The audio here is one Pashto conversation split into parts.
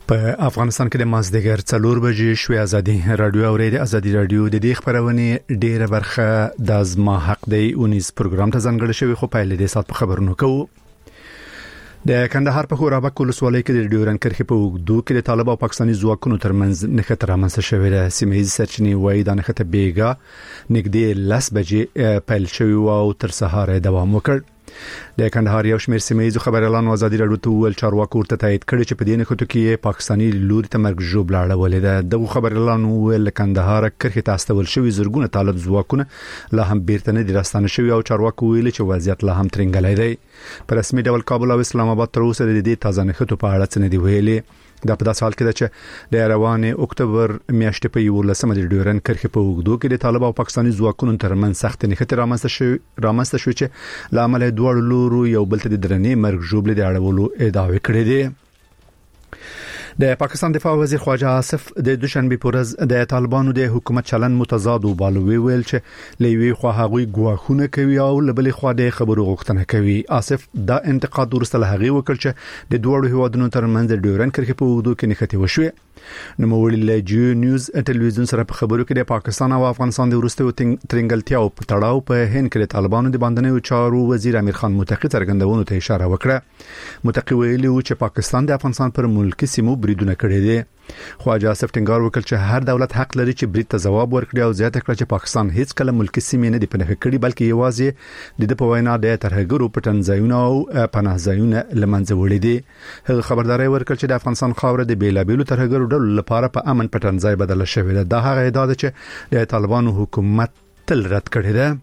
په افغانستان کې د مازدیګر 4 بجې شوې ازادي رادیو اورېد ازادي رادیو د دې خبرونه ډیره برخه د ازما حق دی اونیز پروګرام ته ځانګړی شوی خو په لید سات په خبرونو کوو د کندهار په خورابک ولسوالۍ کې د ډیورن کرښې په وګدو کې د طالب او پاکستاني ځواکونو ترمنځ نښته رامنځته شوې ده سیمه‌یز سرچینې وایي د نښته بیګا نږدې 10 بجې پیل شوی او تر سهار دوام وکړ د کندهار یو شمېر سیمه‌یز خبريالانو ازادي رادیو ته ول چارواکو ورته تایید کړي چې په دې نښته کې پاکستاني لوري ته مرګ جوړ لاړولې ده دغه خبريالانو ول کندهار کرښې ته استول شوی زرګونه طالب ځواکونه لا هم بیرته نه راستانه شوی او چارواکو ویل چې وضعیت لا هم ترنګلای دی په رسمي ډول کابل او اسلام آباد تر اوسه د دې تازه نښتو په اړه څه نه دی ویلي دا په داسې حال کې ده چې د روانه اکتوبر میاشتې په 11مه د ډیورن کرښې په وګدو کې د طالب او پاکستاني ځواکونو ترمنځ سخت نښتې رامنځته شوې چې لامل دوه لورو یو بل ته د درنې مرګ ژوبل د اړولو ادعا وکړې دي د پاکستان دفاع وزیر خواجه آصف د دوشنبه پورز د طالبانو د حکومت چلن متضاد او بالوي ویل چې لوي خو هغوی ګواښونه کوي او لبلې خو د خبرو غوښتنه کوي آصف دا انتقاد ورسره هغه وکړ چې د دوه هیوادونو ترمنځ د ډیورن کرښې په وګدو کې نښتې وشوه نو موري له جیو نیوز ټلویزیون سره په خبرو کې د پاکستان او افغانستان د ورستو ترنګلتیا او تړاو په هند کې د طالبانو د باندنیو چارو وزیر امیر خان متقی څرګندونو ته اشاره وکړه متقی ویلي و چې پاکستان د افغانستان پر ملکی سیمو بریدونه کړي دي خواجه آصف ټینګار وکړ چې هر دولت حق لري چې برید ته ځواب ورکړي او زیاته کړه چې پاکستان هیڅ کله ملکی سیمې نه دی پناه کړي بلکې یوازې د په وینا د ترهګرو پټنځایونه او پناهځایونه لمنځه وړي دي هغه خبرداري ورکړ چې د افغانستان خاور د بیلابیلو ترهګرو ډلو لپاره په امن پټنځای بدل شوی ده دا هغه ادعا ده چې د طالبانو حکومت تل رد کړی ده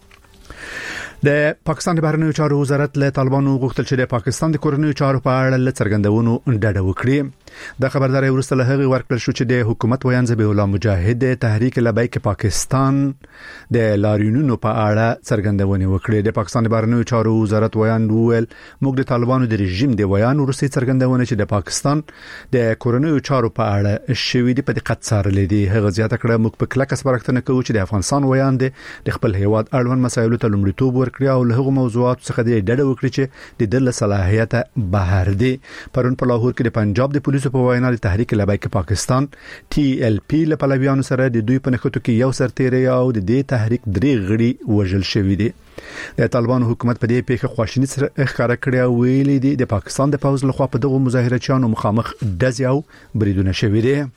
د پاکستان د بهرنیو چارو وزارت له طالبانو غوښتل چې د پاکستان د کورنیو چارو په اړه څرګندونو ډډه وکړي د خبرداري ورسته له هغه ورکړل شو چې د حکومت ویان ذبیح الله مجاهد تحریک لبیک پاکستان د لاریونونو په اړه څرګندونه وکړي د پاکستان د بهرنیو چارو وزارت ویان ویل موږ د طالبانو د رژیم د ویان ورسته څرګندونه چې د پاکستان د کورنیو چارو په اړه شوی دی په دقت څارلې دي هغه زیاته کړه موږ په کلک سپارښتنه کوو چې د افغانستان ویان د خپل هیواد اړوند مسایلو ته لومړیتوب ورکړي او له هغو موضوعاتو څخه د ډډه وکړي چې د دل صلاحیت بهر دي پرون په لاهور کې د پنجاب د پولیسو په وینا د تحریک لبیک پاکستان ټي ال پی له پلویانو سره د دوی په نښتو کې یو سرتیری او د دې تحریک درې غړي وژل شوی دي د طالبانو حکومت په دې پیښه خواشینی سره ښکارا کړی او ویلي دي د پاکستان د پوز لخوا په دغه مظاهرچیانو مخامخ ډز او بریدونه شوی دي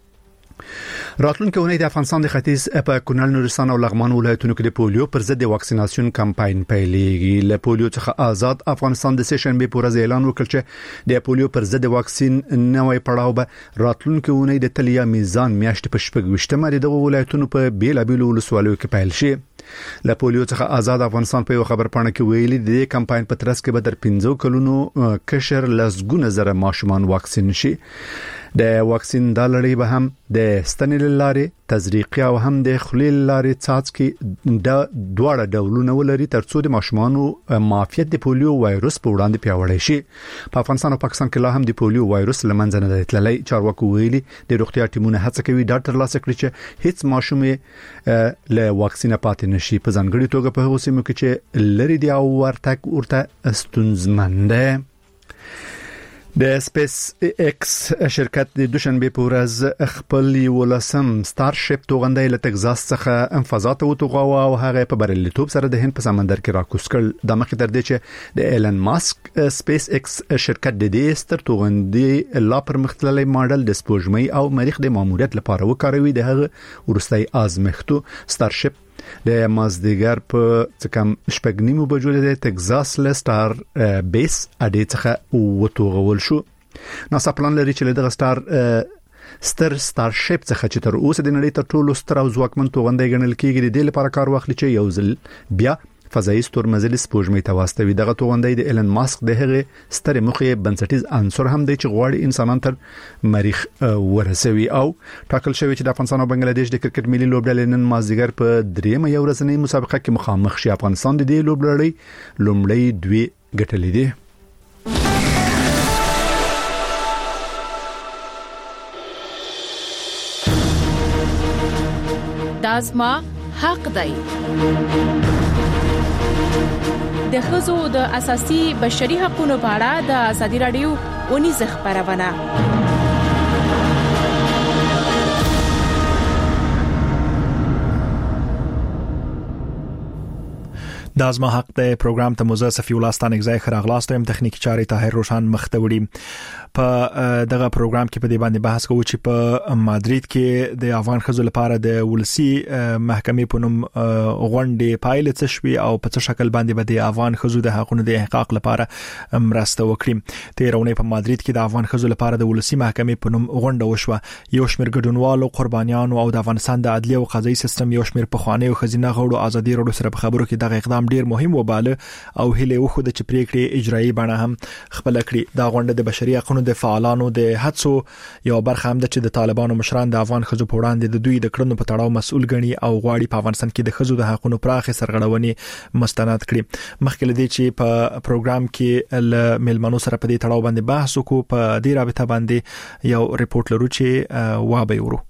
راتلونکي اونۍ د افغانستان د ختیځ په کونړ نورستان او لغمان ولایتونو کې د پولیو پر ضد د واکسیناسیون کمپاین پیلېږي له پولیو څخه آزاد افغانستان د سشنبه پر ورځ اعلان وکړ چې د پولیو پر ضد واکسین نوې پړاو به راتلونکي اونۍ د تلیا میزان میاشتې په شپږ دغه ولایتونو په بیلابیلو ولسوالیو کې پیل شي له پولیو څخه آزاد افغانستان په خبر پاڼه کې ویلي د کمپاین په ترڅ کې به در 15 کلونو کشر لسګونه زره ماشومان واکسین شي د واکسین د لړۍ به هم د ستنې لارې تزریقي او هم د خلیل لارې څاڅکي د دواړه ډولونه ولري ترڅو د ماشومانو معافیت د پولیو وایروس په وړاندې پیاوړی شي په افغانستان او پاکستان کې لا هم د پولیو وایروس لمنځه نه تللی چارواکو ویلي د روغتیا ټیمونه هڅه کوي ډاکټر لاسه کړي چې هیڅ ماشوم له واکسینه پاتې نشي په ځانګړي توګه په هغو سیمو کې چې لري دی او ورته ستونزمن ده د سپیس ایکس شرکت د دوشنبه په ورځ خپل ولسم ستارشپ توغندۍ له تگزاس څخه فضا ته وتوغاوه او هغه په بریلیتوب سره د هند په سمندر کې راکوس کړ د مخې تر دې چې د ایلن ماسک سپیس ایکس شرکت د دې ستر توغندۍ لا پر مختللي ماډل د سپوږمۍ او مریخ د ماموریت لپاره وکاروي د هغه ورستۍ ازمختو ستارشپ د مازدیګر په څکم شپږنیمو بجو د تگزاس لستار بیس اډې څخه وتوغول شو ناسا پلان لري چې دغه ستارشپ څخه چې تر اوسه د نړۍ تر ټولو ستر او ځواکمن توغندۍ ګڼل کېږي د دې لپاره کار واخلي چې یو ځل بیا فضایي ستورمزلي سپوږمۍ ته واستوي دغه توغندۍ د ایلن ماسک د هغه ستر مخې بنسټیز عنصر هم دی چې غواړي انسانان تر مریخ ورسوي او ټاکل شوی چې د افغانستان او بنگلاديش د کرکټ ملي لوبډلې نن مازدیګر په درېمه یو ورځنۍ مسابقه کې مخامخ شي افغانستان د دې لوبډلې لومړی دوی ګټلې دي دازما حق دی د ښځو د اساسي بشري حقوقو په اړه د ازادي رادیو ونیز خبرونه د ازما حق د پروګرام ته موزه صفی الله ستانک ځای خراغلاستم تخنیکی چاري طاهر روشن مختوړي په دغه پروګرام کې په دې باندې بحث کوو چې په مادرید کې د افغان خزو لپاره د ولسی محکمې په نوم غونډې پایله څه شوي او په څه شکل باندې به د افغان خزو د حقوقو د احقاق لپاره مرسته وکړي. تیرونه په مادرید کې د افغان خزو لپاره د ولسی محکمې په نوم غونډه وشوه. یو شمېر ګډونوالو قربانیانو او د افغانستان د عدلیه او قضایي سیستم یو شمېر په خواني او خزینه غوړو ازادي وروړو سره په خبرو کې دغه اقدام ډیر مهم وباله او هله وخت چې پریکړې اجرایی بڼه هم خپل کړي. دا غونډه د بشري حقوقو د فعالانو د هڅو یو برخه هم ده چې د طالبانو مشران د افغان خزو په وړاندې د دوی د کړنو په تړاو مسؤل ګڼي او غواړي په افغانستان کې د خزو د حقوقو پراخه سرغړونې مستند کړي. مخکې لدی چې په پروګرام کې ل ملمنو سره په دې تړاو باندې بحث وکړو په دې رابطه باندې یو ریپورت لرو چې وابه ورو.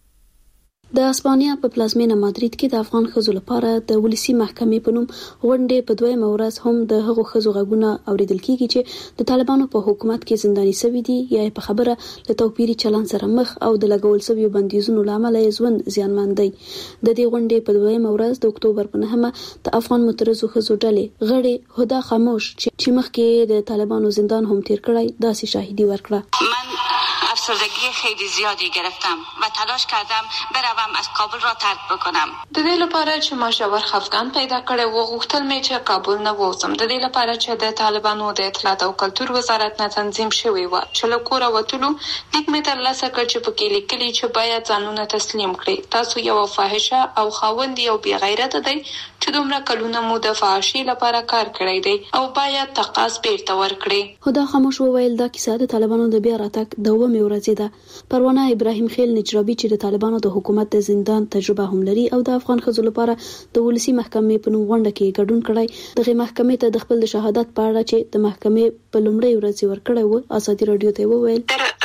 د اسپانیا په پلازمینه مادرید کې د افغان خزو لپاره د ولسی محکمې په نوم غونډې په دویمه ورځ هم د هغو خزو غږونه اوریدل کیږي چې د طالبانو په حکومت کې زنداني شوي دي یا په خبره له توپیری چلن سره مخ او د لګول شوی بندیزونو لامل یې ژوند زیانمن دی. د دې غونډې په دویمه ورځ د اکتوبر په 9 د افغان معترضو خزو ډلې غړي هدا خاموش چې مخکې د طالبانو زندان هم تیر کړی داسې شاهدی ورکړه. افسردگی خیلی زیادی گرفتم و تلاش کردم بروم از کابل را ترک بکنم. د دې لپاره چې ما ژور خفګان پیدا کړی و غوښتل مې چې کابل نه ووځم. د دې لپاره چې د طالبانو د اطلاعات او کلتور وزارت نه تنظیم شوی و چې له کوره وتلو لیک مې ترلاسه کړ چې پکې لیکلي چې باید ځانونه تسلیم کړي. تاسو یو فاحشه او خاوند یو بی غیرت دی چې دومره کلونه مو د فحاشۍ لپاره کار کړی دی او باید تقاضا بیرته ورکړي. هدا خاموش وویل دا کیسه د طالبانو د بیا راتګ دومره ورځ ده. پروانه ابراهیم خیل نجرابي چې د طالبانو د حکومت د زندان تجربه هم لري او د افغان خزو لپاره د ولسی محکمې په نوم غونډه کې ګډون کړی. دغه محکمې ته د خپل شهادت په اړه چې د محکمې په لومړۍ ورځ ورکړی و ازادي رادیو ته وویل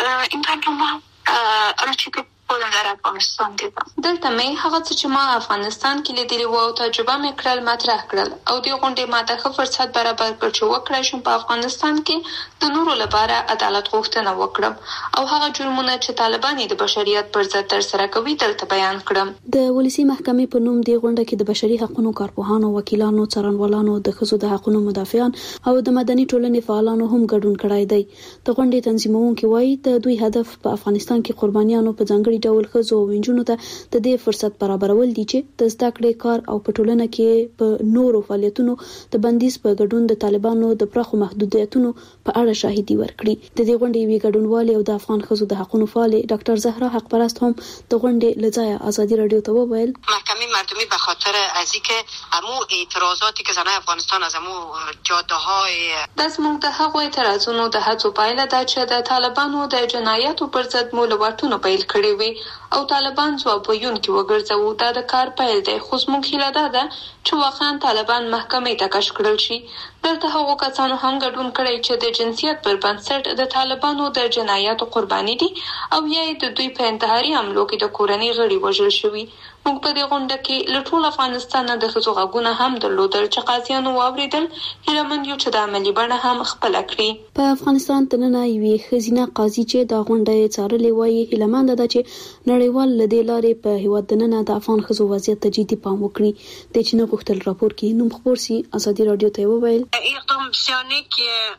در افغانستان دیدم. دلته مې هغه څه چې ما افغانستان کې لیدلی و او تجربه مې کړل مطرح کړل او د غونډې ماته ښه فرصت برابر کړ چې وکړای شم په افغانستان کې د نورو لپاره عدالت غوښتنه وکړم او هغه جرمونه چې طالبان د بشریت پر ضد ترسره کوي دلته بیان کړم. د ولسی محکمې په نوم د غونډه کې د بشري حقوقو کارپوهانو، وکیلانو، څارنوالانو، د خزو د حقوقو مدافعان او د مدني ټولنې فعالانو هم ګډون کړی دی. د غونډې تنظیمونکو وایي د دوی هدف په افغانستان کې قربانیانو په ځانګړي ډول خزو او انجونو ته د دې فرصت برابرول دي چې د زده کړې کار او په ټولنه کې په نورو فعالیتونو د بندیز په ګډون د طالبانو د پراخو محدودیتونو په اړه شاهدي ورکړي. د دې غونډې وی ګډونوالي او د افغان خزو د حقوقو فعال ډاکټر زهرا حق پرست هم د غونډې لځای ازادي رادیو ته وویل محکمه مردمی به خاطر از اینکه همو اعتراضاتی که زنای افغانستان از همو جاده‌های دزموږ د هغو اعتراضونو د هڅو پایله ده چې د طالبانو د جنایاتو پر ضد مولوتونو پیل کړي وي او طالبان ځواب ویونکي وګرځوو. دا د کار پیل دی خو زموږ هیله ده چې واقعا طالبان محکمې ته کش کړل شي. دلته هغو کسانو هم ګډون کړی چې د جنسیت پر بنسټ د طالبانو د جنایاتو قرباني دي او یا د دوی په انتحاري حملو کې د کورنۍ غړي وژل شوي. موږ په دې غونډه کې له ټول افغانستان د خزو غږونه هم درلودل چې قاضیانو واوریدل. هیلهمند یو چې د عملي بڼه هم خپل کړي. په افغانستان تننه یوې خزینه قاضي چې د غونډې څارلې وایي هیلهمند ده چې نړیوال لدې لارې په هیواد دننه د افغان خزو وضعیت ته جدي پام وکړي. د چینه غوښتل راپور کې نوم خبر سي ازادي رادیو ته وویل اقدام بسیار نیک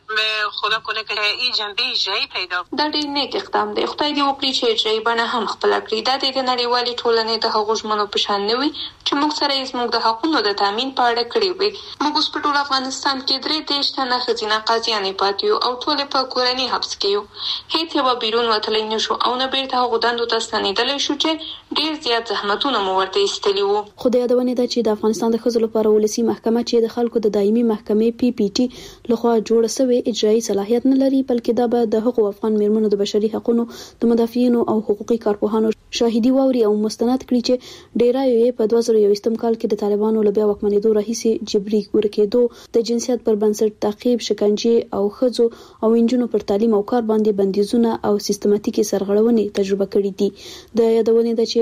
خدا کنه که این جنبه اجرایی پیدا دا ډېر نیک اقدام دی. خدای دې وکړي چې اجرایی بڼه هم خپل کړي. دا د نړیوالې ټولنې د هغو ژمنو په شان نه وي چې موږ سره یې زموږ د حقوقو د تامین په اړه کړی وي. موږ اوس په ټول افغانستان کې 3 تنه ښځینه قاضیانې پاتې یو او ټولې په کورني حبس کې یو. هیڅ یوه بیرون وتلی نه شو او نه بیرته هغو دندو ته ستنېدلی شو چې ډېر زیات زحمتونه مو ورته ایستلي وو. خو د یادونې ده چې د افغانستان د ښځو لپاره ولسی محکمه چې د خلکو د دایمي محکمې PPT لخوا جوړه شوې اجرایي صلاحیت نه لري بلکې دا به د هغو افغان میرمنو د بشري حقوقو د مدافعینو او حقوقي کارپوهانو شاهدي واوري او مستند کړي چې ډیرایو یې په 2021 کال کې د طالبانو له بیا واکمنېدو راهیسې جبري ورکېدو د جنسیت پر بنسټ تعقیب، شکنجې او ښځو او انجونو پر تعلیم او کار باندې بندیزونه او سیستماتیکي سرغړونې تجربه کړې دي. د یادونې ده چې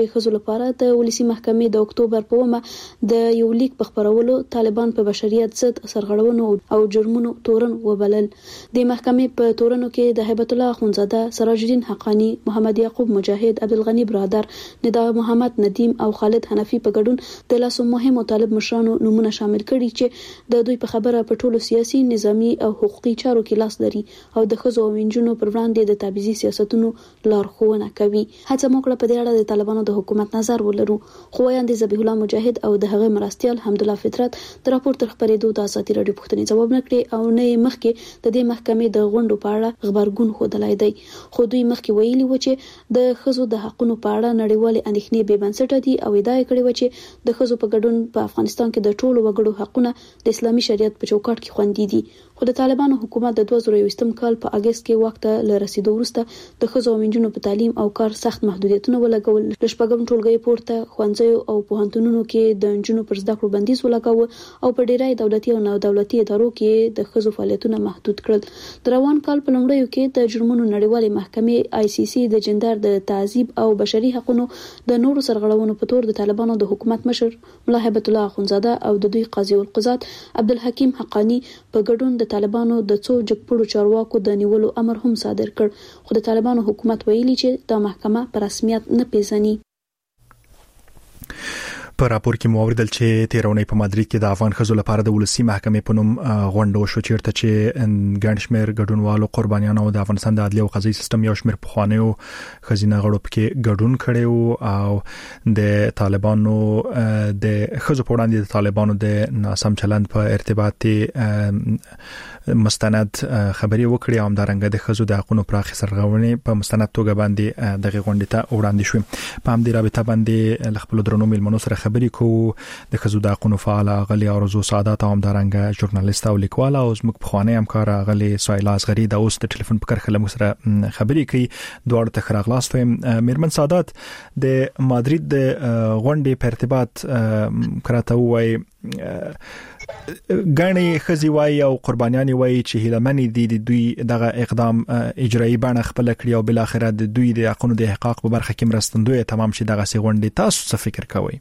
لومړی خزو لپاره د ولسی محکمې د اکتوبر په ومه د یو لیک په خبرولو طالبان په بشریت ضد سرغړونو او جرمونو تورن وبلل. د محکمې په تورنو کې د هیبت الله اخونزاده، سراج الدین حقانی، محمد یعقوب مجاهد، عبدالغنی برادر، ندا محمد ندیم او خالد حنفی په ګډون د لاسو مهمو طالب مشرانو نمونه شامل کړي چې د دوی په خبره په ټولو سیاسي، نظامی او حقوقي چارو کې لاس لري او د ښځو او نجونو پر وړاندې د تبعیضي سیاستونو لارښوونه کوي. هڅه موکړه په دې اړه د طالبانو د حکومت نظر ولرو، خو وایي ذبیح الله مجاهد او د هغه مرستيال حمدالله فطرت د راپور تر خبرېدو د ازادي رادیو پوښتنې ځواب نکړي او نه مخکې د دې محکمې د غونډو په اړه خبرګون خودلای دی. خو دوی مخکې ویلي و چې د ښځو د حقوقو په اړه نړیوال اندېښنې بې بنسټه دي او ادعا کړې و چې د ښځو په ګډون په افغانستان کې د ټولو وګړو حقوقونه د اسلامي شریعت په چوکاټ کې خوندي دي. خو د طالبانو حکومت د 2021 کال په اگست کې وخت له رسیدو وروسته د ښځو او نجونو په تعلیم او کار سخت محدودیتونه ولګول. د شپږم ټولګي پورته ښوونځیو او پوهنتونونو کې د نجونو پر زده کړو بندیز ولګاوه او په ډیری دولتي او نه دولتي ادارو کې د ښځو فعالیتونه محدود کړل. د روان کال په لومړیو کې د جرمونو نړیوالې محکمې ICC د جندر د تعذيب او بشري حقوقو د نورو سرغړونو په تور د طالبانو د حکومت مشر ملا هیبت الله اخونزاده او د دوی قاضي القضات عبدالحکیم حقانی په ګډون د طالبانو د څو جګپړو چارواکو د نیولو امر هم صادر کړ. خو د طالبانو حکومت ویلي چې د محکمه په رسمیت نه پیژني. په راپور کې مو اوریدل چې تیرونی په مادرید کې د افغان ښځو لپاره د ولسی محکمې په نوم غونډه وشو چیرته چې ګڼشمیر ګډونوالو قربانیانو د افغانستان د عدلي او قضایي سیستم یو شمیر پخوانیو خزینه غړو کې ګډون کړي او د طالبانو د ښځو په وړاندې د طالبانو د ناسم چلند په ارتباط مستند خبري وکړي او همدارنګه د ښځو د حقوقو پراخي سرغړونې په مستند توګه باندې دغه غونډه ته وړاندې شو. په همدې رابطه باندې خپل درنو ملمنو سره خبري کو د خزو د حقوقو فعال غلي ارزو سعادت او همدارنګه ژورنالیست او لیکوال او زموږ په خوانې همکار غلي سایلا اصغری د اوس د ټلیفون په کرخه لمو سره خبري کوي. دوړ ته خراغلاست ويم میرمن سعادت د مادرید د غونډې په ارتباط کراته وای غني خزي وای او قربانيان وای چې هلمني دي دوی دغه اقدام اجرایی بڼه خپل کړی او بل اخر د دوی د حقوقو د احقاق په برخه کې مرستندوی تمام شي. دغه سي غونډې تاسو څه فکر کوئ؟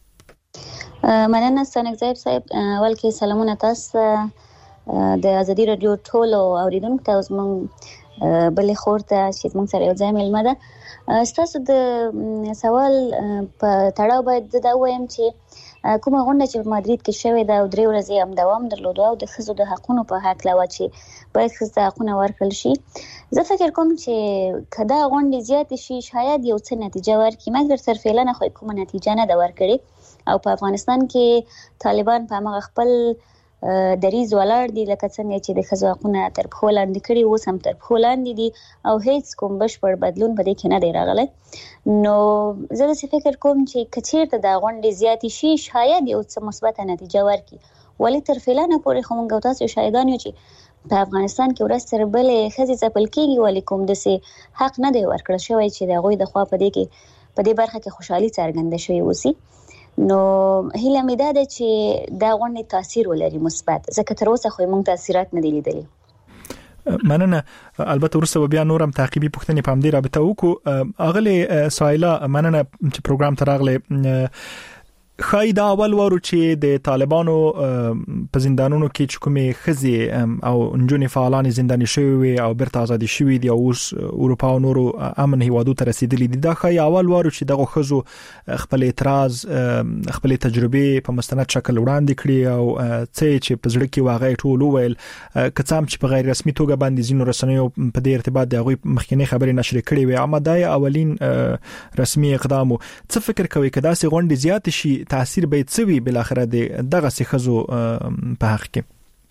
مننه ستنګزیب صاحب. اول کې سلامونه تاسو د ازادي رادیو ټولو اوریدونکو ته زموږ بلې خورته چې موږ سره یو ځای ملمه ده. تاسو د سوال په تړاو باید دا وایم چې کومه غونډه چې په مادرید کې شوې ده او 3 ورځې هم دوام درلود او د ښځو د حقوقو په حق لا و چې باید ښځو د حقوقو ورکړل شي. زه فکر کوم چې کدا غونډه زیات شي شاید یو څه نتیجه ورکړي، مګر تر فعلا خو کومه نتیجه نه ده ورکړي او په افغانستان کې طالبان په هغه خپل دریز ولاړ دي لکه څنګه چې د ښځو حقوقونه تر پښو لاندې کړي اوس هم تر پښو لاندې دي او هیڅ کوم بشپړ بدلون په دې کې نه دی راغلی. نو زه د فکر کوم چې کچیرته د غونډې زیات شي شاید یو څه مثبت نتیجه ورکړي، ولی تر فعلا پورې خو موږ تاسو شاهدان یو چې په افغانستان کې ورځ تر بلې ښځې ځپل کېږي ولی کوم داسې حق نه دی ورکړل شوی چې د هغوی د خوا په دې برخه کې خوشحالي څرګنده شوې اوسي. نو هیله مې ده چې دا غونډه تاثیر ولري مثبت، ځکه تر اوسه خو موږ تاثیرات نه دي لیدلي. مننه. البته ورسره بیا نورم تعقیبي پوښتنې په همدې رابطه وکړو. اغله سایلا مننه چې پروګرام ته راغله. خای دا اول ورو چې د طالبانو په زندانونو کې چې کومې خزي او نجونې فعالان زنداني شوی او برته آزادي شوی دي او اوس اروپا او نورو امن هیوادو ته رسیدلي دي. دا خای اول ورو چې دغه خزو خپل اعتراض خپل تجربه په مستند شکل وړاندې کړي او چې په ځړ کې واغې ټول ویل کڅام چې په غیر رسمي توګه باندې زینو رسنیو په دې ارتباط د هغه مخکنی خبرې نشر کړي وي. اما دا اولین رسمي اقدام. څه فکر کوي کدا سي غونډې زیات شي تاثیر به څه وي بل اخر دغه څه خزو په حق کې؟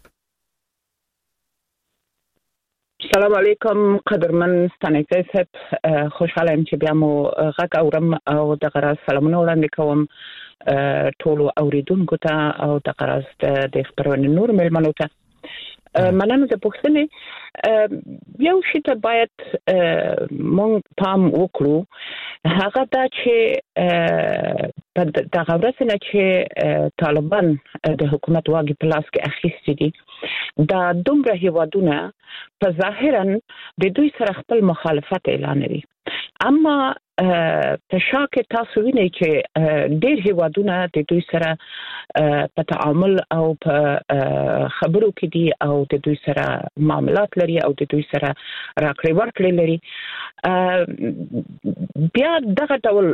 سلام علیکم قدرمن ستانکزی صاحب، خوشحاله یم چې بیا مو غږ اورم او دغه راز سلامونه وړاندې کوم ټولو اوریدونکو ته او دغه راز د خبرونې نور ملمنو ته. مننه د پوښتنې یو شی ته باید مونږ پام وکړو، هغه دا چې په دغه ورځ نه چې طالبان د حکومت واګي په لاس کې اخیستي دي دا دومره هیوادونه په ظاهرا د دوی سره خپل مخالفت اعلانوي، اما تشاک تاسو وینئ چې ډېر هیوادونه د دوی سره په تعامل او په خبرو کې دي او د دوی سره معاملات لري او د دوی سره راکړې ورکړې لري. بیا دغه ډول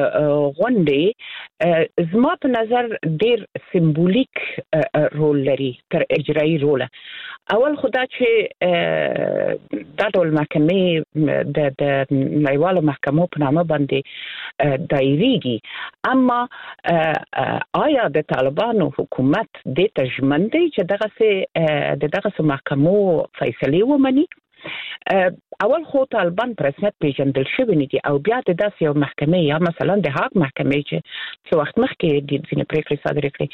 غونډې زما په نظر ډېر سمبولیک رول لري تر اجرایي رول. اول خدا چې دا ډول محکمې د نړیوالو محکمو په نامه باندې دایریږي، اما آیا د طالبانو حکومت د تجمن دی چې دغه محکمو فیصله ومني؟ اول خو طالبان په رسمیت پیژندل شوی نه دي او بیا د داسې یو محکمې یا مثلا د هاګ محکمې چې څو وخت مخکې د ځینې پریکړې صادرې کړې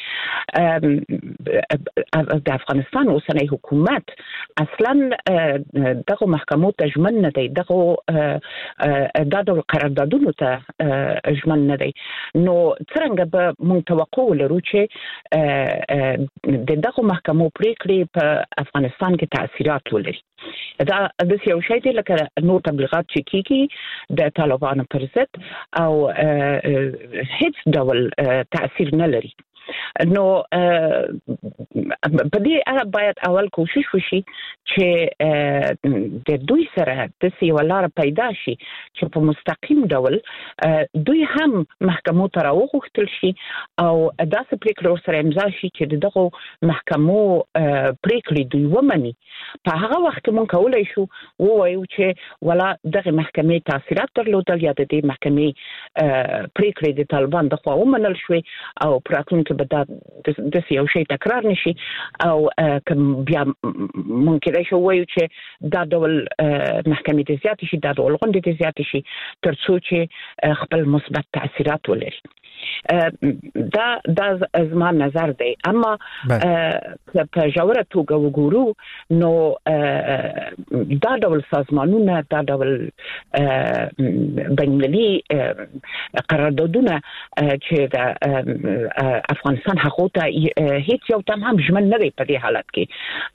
د افغانستان اوسنی حکومت اصلا دغه محکمو ته ژمن نه دی، دغه دا ډول قراردادونو ته ژمن نه دی. نو څرنګه به موږ توقع ولرو چې دغه محکمو پریکړې په افغانستان کې تاثیرات ولري؟ دا د یو شی دی لکه نور تبلیغات چې کیږي د طالبانو پر ضد او هیڅ ډول تاثیر نه لري. نو په دې اړه باید اول کوشش وشي چې د دوی سره د سیولار پیدا شي چې په مستقیم ډول دوی هم محکمو ته راوغوښتل شي او داسې پریکړې سره امضا شي چې دغه محکمو پریکړې دوی ومني. په هغه وخت کې موږ کولای شو ووایو چې ولا دغه محکمې تاثیرات درلودل یا د دې محکمې پریکړې د طالبان د خوا ومنل شوې او پراتونکو به د یو شی تکرار نشي او بیا ممکن دی شو وایو چې دا ډول محکمې د زیات شي، دا ډول غونډې د زیات شي ترڅو چې خپل مثبت تاثیرات ولري. دا زما نظر دی. اما په ژوره توګه وګورو نو دا ډول سازمانونه، دا ډول بین‌المللي قراردادونه چې د افغانستان هغه ته هیڅ یو تم هم ژمن نه دی په دې حالت کې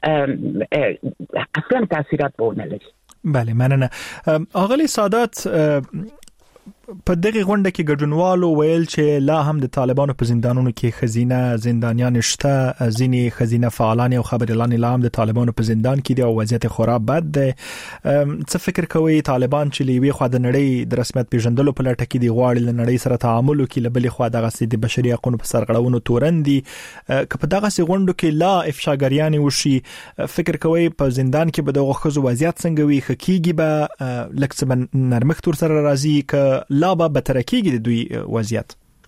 اصلا تاثیرات ونه لري. بله مننه. اغلی سادات په دغه غونډه کې ګډونوالو ویل چې لا هم د طالبانو په زندانونو کې خزینه زندانیان شته، ځینې خزینه فعالان او خبريالان لا هم د طالبانو په زندان کې دي او وضعیت خورا بد دی. څه فکر کوي طالبان چې لوي خو د نړۍ د رسمیت پیژندلو په لټه کې دی غواړي له نړۍ سره تعامل وکړي، لبلې خو دغه سي د بشري حقوقو په سرغړونو تورندي که په دغه سي غونډو کې لا افشاګریان وشي، فکر کوي په زندان کې به دغه خزو وضعیت څنګه وي؟ خکېږي به لکه نرمښت تر سره راځي ک لا به بترکیږي د دوی وضعیت؟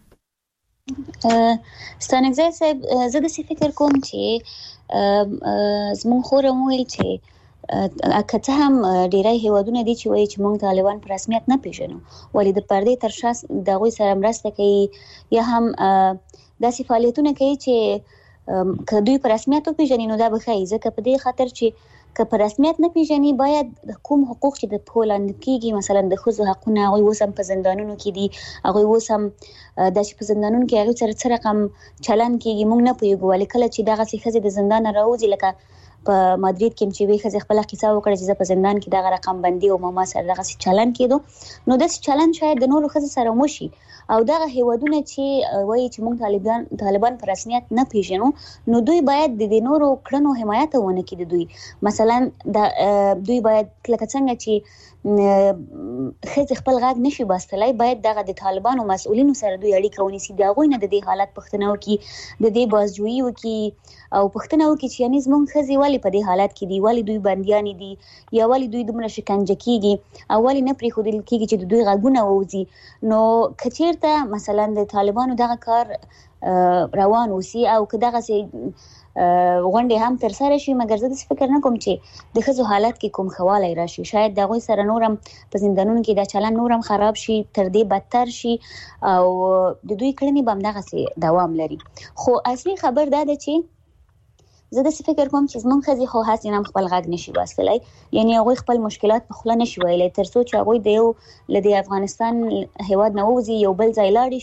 ستانګزای صاحب زه د فکر کوم چې زمون خور مویل چې اکه هم ډیری هیوادونه دي چې وایي چې موږ طالبان په رسمیت نه پیژنو، ولې د پردې تر شا دغه سره مرسته کوي یا هم داسې فعالیتونه کوي چې که دوی په رسمیت پیژني نو دا به ښه ځکه په دې خاطر چې که په رسمیت نه پیژني باید کوم حقوق چې د پولاند کېږي مثلا د ښځو حقونه هغه وسم په زندانونو کې دي، هغه وسم د په زندانونو کې هغه سره رقم چلن کېږي موږ نه پوهیږو. ولې کله چې دغه ښځې د زندان راوځي لکه په مادرید کې چې وی ښځې خپل قصه وکړه چې په زندان کې دغه رقم بندي او ما سره دغه چلن کېدو، نو د چلن شاید د نورو ښځو سره موشي او دغه هیوادونه چې وایي چې موږ طالبان په رسمیت نه پیژنو نو دوی باید د نورو کړنو حمایت ونه کړي. دوی مثلا دوی باید لکه څنګه چې خځې خپل غږ نشي باستلای، باید دغه د طالبانو مسؤلینو سره دوی اړیکه ونیسي، دا غوښنه د دې حالت پښتنه وکي، د دې بازجویي وکي او پښتنه وکي چې یعنی زموږ خځې والی په دې حالت کې دي، والی دوی بنديان دي یا والی دوی دومره شکنجه کیږي او والی نه پریښودل کیږي چې دوی غږونه ووځي. نو کچیرته مثلا د طالبانو دغه کار روان وسی او که دغه سي غونډه هم تر سره شي، مګر زه د فکر نه کوم چې د خزو حالت کې کوم خواله راشي. شاید دغه سره نورم په زندانونو کې دا چلن نورم خراب شي، تر دې بدتر شي او د دوی کړنې به هم دغه سي دوام لري. خو اصلي خبر دا ده چې زه د فکر کوم چې زمونږ خزي خو هڅه نه خپل غږ نشي واستلای، یعنی هغه خپل مشکلات په خله نشي ویلای ترڅو چې هغه د یو لدی افغانستان هیواد نه وځي یو بل ځای لاړ شي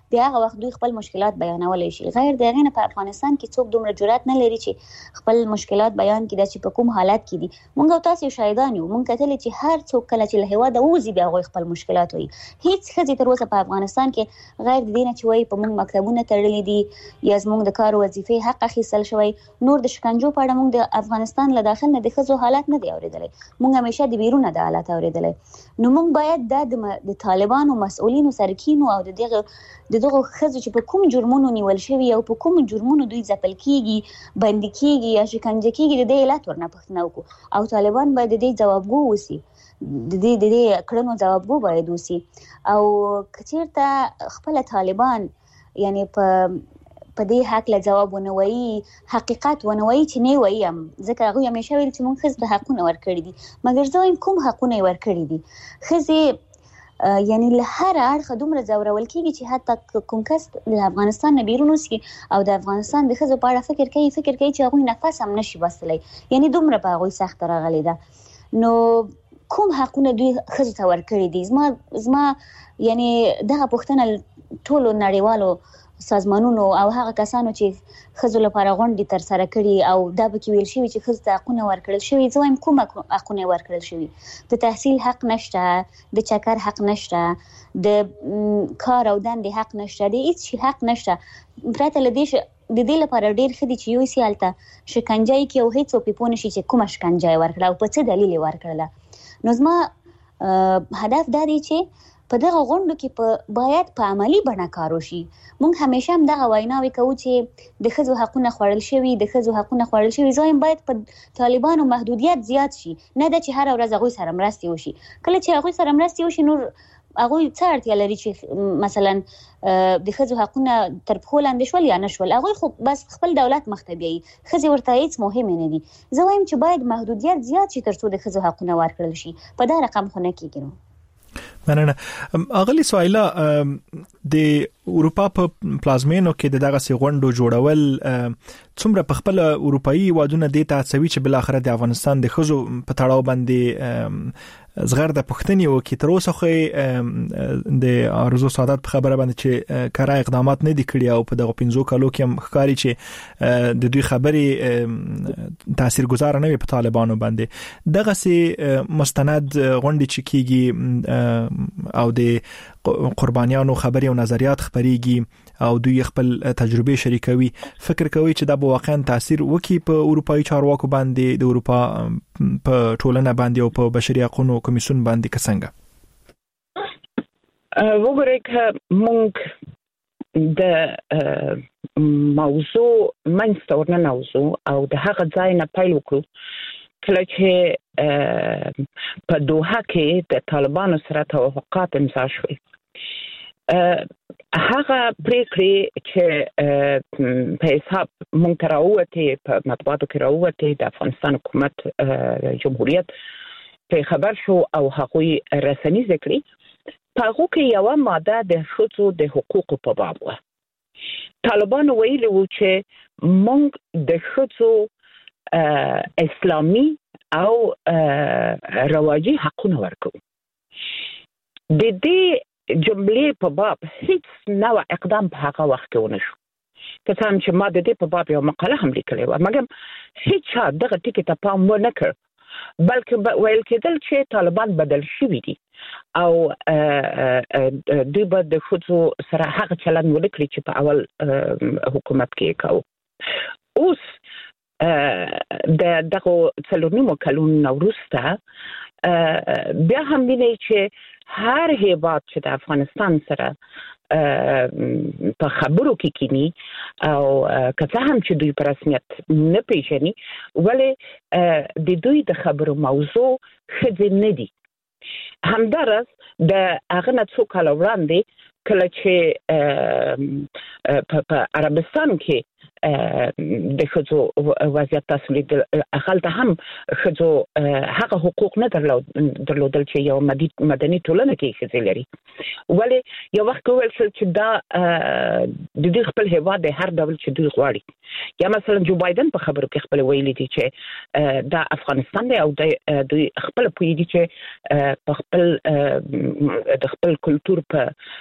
د هغه وخت دوی خپل مشکلات بیانولای شي. غیر دغه نه په افغانستان کې څوک دومره جرأت نه لري چې خپل مشکلات بیان کړي چې په کوم حالت کې دي. مونږ تاسو شاهدان یو، مونږ کتل چې هر څوک کله چې له هیواده وځي بیا غوي خپل مشکلات وي. هیڅ ښځې تر اوسه په افغانستان کې غیر د دې نه چې وایي په مونږ مکتبونه تړلي دي یا زمونږ د کار وظیفې حق اخیستل شوی، نور د شکنجو په اړه مونږ د افغانستان له داخل نه د ښځو حالات نه دی اورېدلی، مونږ همیشه د بیرونه د حالات اورېدلی. نو مونږ باید د طالبانو مسؤلینو سره کینو او د دغه ښځو چې په کوم جرمونو نیول شوي او په کوم جرمونو دوی ځپل کیږي، بندي کیږي یا شکنجه کیږي، د دې علت ورنه پوښتنه وکړو او طالبان باید د دې ځوابګو وسی، د دې کړنو ځوابګو باید وسی. او کچیرته خپل طالبان یعنی په دې حق له جواب ونوي، حقیقت ونوي چې نه وایم، ځکه هغه همیشه ویل چې مونږ خزه د حقونه ورکړي دي، مګر زه وایم کوم حقونه ورکړي دي. خزه یعنی له هر اړخه دومره ځورول کیږي چې حتی کوم کس د افغانستان نه بیرون وسی او د افغانستان د خزه په اړه فکر کوي چې هغه نفس هم نشي باسلی، یعنی دومره په هغه سخت راغلی ده. نو کوم حقونه دوی خزه ته ورکړي دي؟ زما یعنی دغه پوښتنه ټولو نړیوالو سازمانونو او هغه کسانو چې خزو لپاره غونډې تر سره کړي او دا به کې ویل شوی چې خزو ته حقونه ورکړل شوي، زه وایم کوم حقونه ورکړل شوي؟ د تحصیل حق نشته، د چکر حق نشته، د کار او دندې حق نشته، د هیڅ شي حق نشته. پرته له دې د دې لپاره ډېر ښه دي چې یو سي هلته شکنجه یې کړي او هیڅ څوک پوه نشي چې کومه شکنجه یې ورکړه او په څه دلیل یې ورکړله. نو زما هدف دا دی چې په دغه غونډو کې باید په عملی بڼه کار وشي. مونږ همیشه هم دغه ویناوې کوو چې د ښځو حقونه خوړل شوي، د ښځو حقونه خوړل شوي. زه وایم باید په طالبانو محدودیت زیات شي، نه ده چې هره ورځ هغوی سره مرستې وشي. کله چې هغوی سره مرستې وشي نور هغوی څه اړتیا لري چې مثلا د ښځو حقونه تر پښو لاندې شول یا نه شول، هغوی خو بس خپل دولت مخ ته بیایي، ښځې ورته هیڅ مهمې نه دي. زه وایم چې باید محدودیت زیات شي تر څو د ښځو حقونه ورکړل شي. په دا رقم خو نه کېږي. مننه. اغلی سوایلا د اروپا په پلازمینو کې دغه سي غونډو جوړول څومره په خپل اروپאי وادونه د تاسوي چې بل اخر د افغانستان د خزو په تړاو باندې زغر د پښتني او کې تر اوسه خو د ارزو سعادت په خبره باندې چې کارا اقدامات نه دي کړی او په دغه 15 کالو کې هم ښکاری چې د دوی خبري تاثیرګذار نه وي په طالبانو باندې. دغه سي مستند غونډې چې کیږي او د قربانیانو خبري او نظریات خبريږي او دوی خپل تجربه شریکوي، فکر کوي چې دا به واقعا تاثیر وکړي په اروپאי چارواکو باندې، د اروپا په ټولنه باندې او په بشري حقوقو کمیسیون باندې څنګه؟ وګورئ چې موږ د موضوع منځته ورننوځو او د هغه ځای نه پیل وکړو کله چې په دوحه کې د طالبانو سره توافقات امضا شوي. هغه پریکړې چې په حساب مونږ ته راووتې، په مطبوعاتو کې راووتې، د افغانستان حکومت جمهوریت په خبر شو او هغوی رسنیز کړي. په هغو کې یوه ماده د ښځو د حقوقو په باب وه. طالبانو ویلي وو چې مونږ د ښځو اسلامي او رواجي حقونه ورکوو. د دې جملې په باب هیڅ نوع اقدام په هغه وخت کې ونه شو. که څه هم چې ما د دې په باب یو مقاله هم لیکلې وه، مګر هیڅ چا دغه ټکي ته پام ونه کړ، بلکې ویل کېدل چې طالبان بدل شوي دي او دوی به د ښځو سره هغه چلند ونه کړي چې په اول حکومت کې یې کوو. اوس د دغو 4 کلونو وروسته بیا هم وینئ چې هر هیواد چې د افغانستان سره په خبرو کې کینی او که څه هم چې دوی په رسمیت نه پیژني، ولې د دوی د خبرو موضوع ښځې نه دي. همدارس د هغه نه څو کاله وړاندې کله چې په عربستان کې د خځو وضعیت تاسو لیدل اخلته هم خځو هغه حقوق نه درلودل چې یو مدني ټولنه کې خځې لري ولی یو وخت ویل چې دا د دې خپل هیواد د هر ډول چې دوی غواړي یا مثلا جو بایدن په خبرو کې خپل ویلي دي چې دا افغانستان دی او دوی خپل پویږي چې په خپل د خپل کلچر په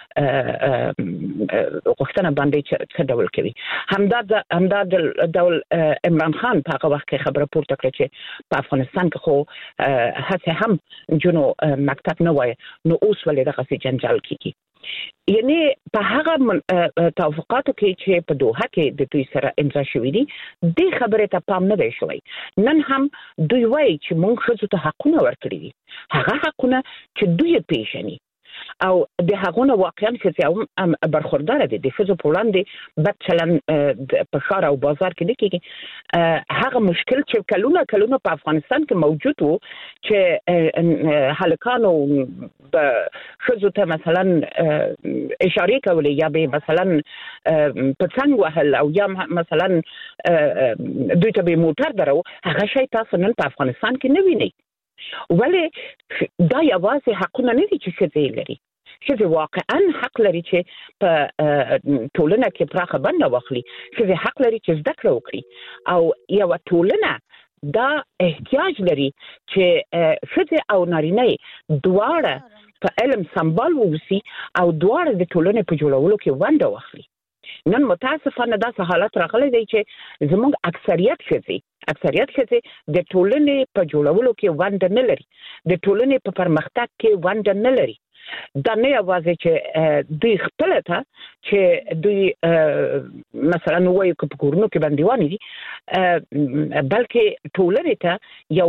وختونه باندې څه ډول کوي همدا د ډول عمران خان په هغه وخت کې خبره پورته کړه چې په افغانستان کې خو هڅه هم جنو مکتب نه وای نو اوس ولې دغه جنجال کیږي یعنی په هغه توافقاتو کې چې په دوحه کې د دوی سره امضا شوې دي د خبرې ته پام نه دی شوی نن هم دوی وایي چې موږ خځو ته حقونه ورکړي دي هغه حقونه چې دوی پیژني او د هغونه واقعا چې برخوردار دي د خځو په وړاندې بد چلن په ښار او بازار کې نه کېږي هغه مشکل چې کلونه په افغانستان کې موجود وو چې هلکانو خځو ته مثلا اشاره کولې یا به مثلا په څنګه وهل او یا مثلا دوی ته به موټر درو هغه شی تاسو نن په افغانستان کې نه وینئ ولی دا یوازې حقونه نه دي چې ښځې لري ښځې واقعا حق لري چې په ټولنه کې پراخه بنده واخلي ښځې حق لري چې زده کړه وکړي او یوه ټولنه دا احتیاج لري چې ښځې او نارینه دواړه په علم سمبال ووسي او دواړه د ټولنې په جوړولو کې ونډه واخلي نن متاسفانه داسې حالت راغلی دی چې زموږ اکثریت ښځې د ټولنې په جوړولو کې ونډه نه لري د ټولنې په پرمختګ کې ونډه نه لري دا نه یوازې چې دوی خپل ته چې دوی مثلا وایي چې په کورونو کې بندیوانې دي بلکې ټولنې ته یو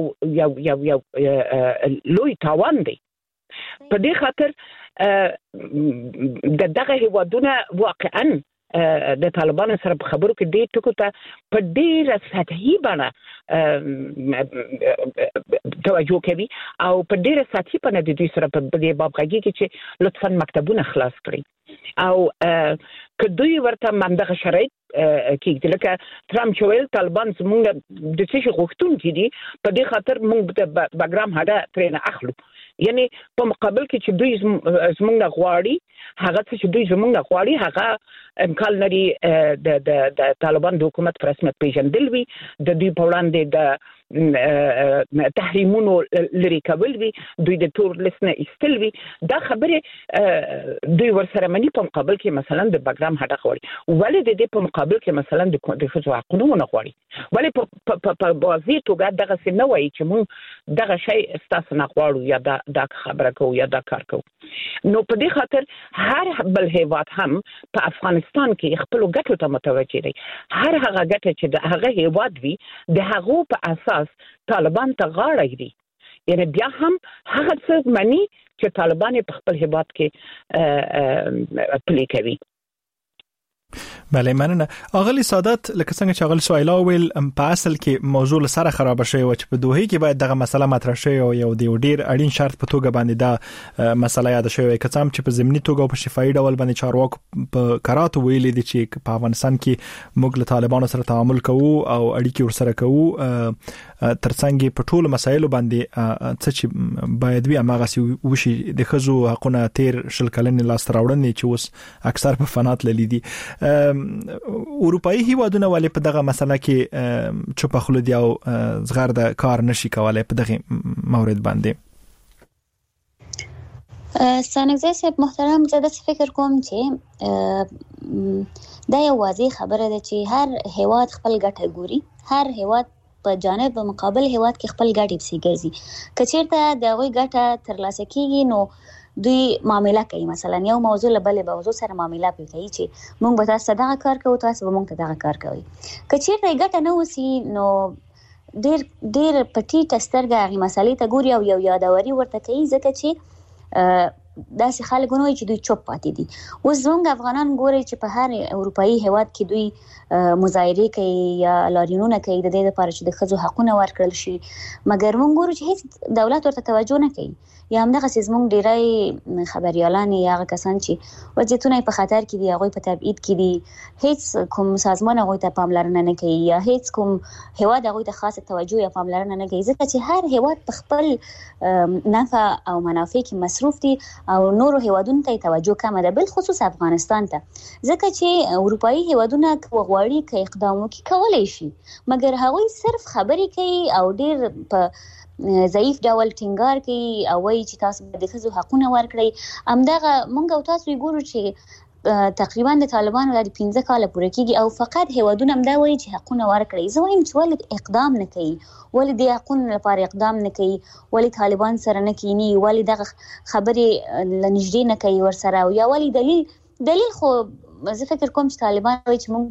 لوی تاوان دی په دې خاطر دغه هیوادونه واقعا د طالبانو سره په خبرو کې دې ټکو ته په ډیره سطحي بڼه توجه کوي او په ډیره سطحي بڼه د دوی سره په دې باب غږیږي چې لطفا مکتبونه خلاص کړئ او که دوی ورته همدغه شرایط کېږدي لکه ترامپ چې ویل طالبان زموږ د څه شي غوښتونکي دي په دې خاطر موږ د بګرام هډه ترې نه اخلو یعنی په مقابل کې چې دوی زموږ نه غواړي هغه څه چې دوی زموږ نه غواړي هغه امکان لري د طالبان د حکومت په رسمیت پیژندل وي د دوی په وړاندې د تحریمونو لري کول وي دوی د تور لیست نه ایستل وي دا خبره دوی ورسره مني په مقابل کې مثلا د بګرام هډه غواړي ولې د دې په مقابل کې مثلا د ښځو حقوقونه نه غواړي ولې په واضح توګه دغه څه نه وایي چې موږ دغه شی ستاسو نه غواړو یا دا خبره کوو یا دا کار کوو نو په دې خاطر هر بل هیواد هم په افغانستان کې خپل ګټو ته متوجه دی هر هغه ګټه چې د هغه هیواد وي د هغو په اساس طالبان ته غاړه ږدي یعنی بیا هم هغه څه مني چې طالبان په خپل هیواد کې پلي کوي بله مننه اغلی سادات لکه څنګه چې اغلی سوایلا ویل په اصل کې موضوع سره خراب شوی و چې په دوحه کې باید دغه مسله مطرح شي او یو ډیر اړین شرط په توګه باندې دا مسله یاد شوی کڅام چې په ضمني توګه او په شفاهي ډول باندې چارواکو په قرارات ویلي دي چې په افغانستان کې موږ له طالبانو سره تعامل کوو او اړیکې ورسره کوو ترڅنګ په ټولو مسایلو باندې څه چې باید وي هغه وشي د خزو حقونه تیر شل کلن لاس راوړنې چې اوس اکثر په فنات لیدي اروپאי هیوادونه ولې په دغه مسله کې چوپ خلو دی او زغر د کار نشي کولای په دغه مورد باندې سانګزی صاحب محترم زه د فکر کوم چې دا یو واضح خبره ده چې هر هیواد خپل ګټه ګوري هر هیواد په جانب مقابل هیواد کې خپل ګټې پسې ګرځي کچېرته د وی ګټه ترلاسه کیږي نو دوی معاملې کوي مثلا یو موضوع له بلې موضوع سره معاملې کوي چې موږ به تاسو دغه کار کوو تاسو به موږ ته دغه کار کوي کچېرته ګټه نه وسی نو ډېر پټي ټسترګه غي مسالې ته ګوري او یو یادوري ورته کوي ځکه چې داسې خلک ونوي چې دوی چوپ پاتې دي. اوس زموږ افغانان ګوري چې په هر اروپאי هیواد کې دوی مظاهره کوي یا لاریونونه کوي د دې لپاره چې د ښځو حقونه ورکړل شي، مګر موږ ګورو چې هیڅ دولت ورته توجه نه کوي. یا همدغه زموږ ډیری خبريالان یا هغه کسان چې وضعیتونه په خطر کې دي هغه په تبعید کې دي، هیڅ کوم سازمان هغه ته پاملرنه نه کوي یا هیڅ کوم هیواد هغه ته خاصه توجه یا پاملرنه نه کوي، ځکه چې هر هیواد په خپل نفع او منافع کې مصروف دي او نورو هیوادونو ته توجه کمه ده، بل خصوص افغانستان ته، ځکه چې اروپאי هیوادونه غواړي چې اقدام وکړي کولای شي، مګر هغه صرف خبرې کوي او ډیر په ضعیف ډول ټینګار کوي او وایي چې تاسو به د ښځو حقونه ورکړئ. همدغه موږ او تاسو ګورو چې تقریبا د طالبانو د 15 کال پورې کېږي او فقط هیوادونه هم دا وایي چې حقونه ورکړئ. زه وایم چې ولې اقدام نه کوي، ولې د حقونو لپاره اقدام نه کوي، ولې طالبان سره نه کینی، ولې دغه خبرې لنږدې نه کوي ورسره، او یا ولې دلیل خو زه فکر کوم چې طالبان وایي چې موږ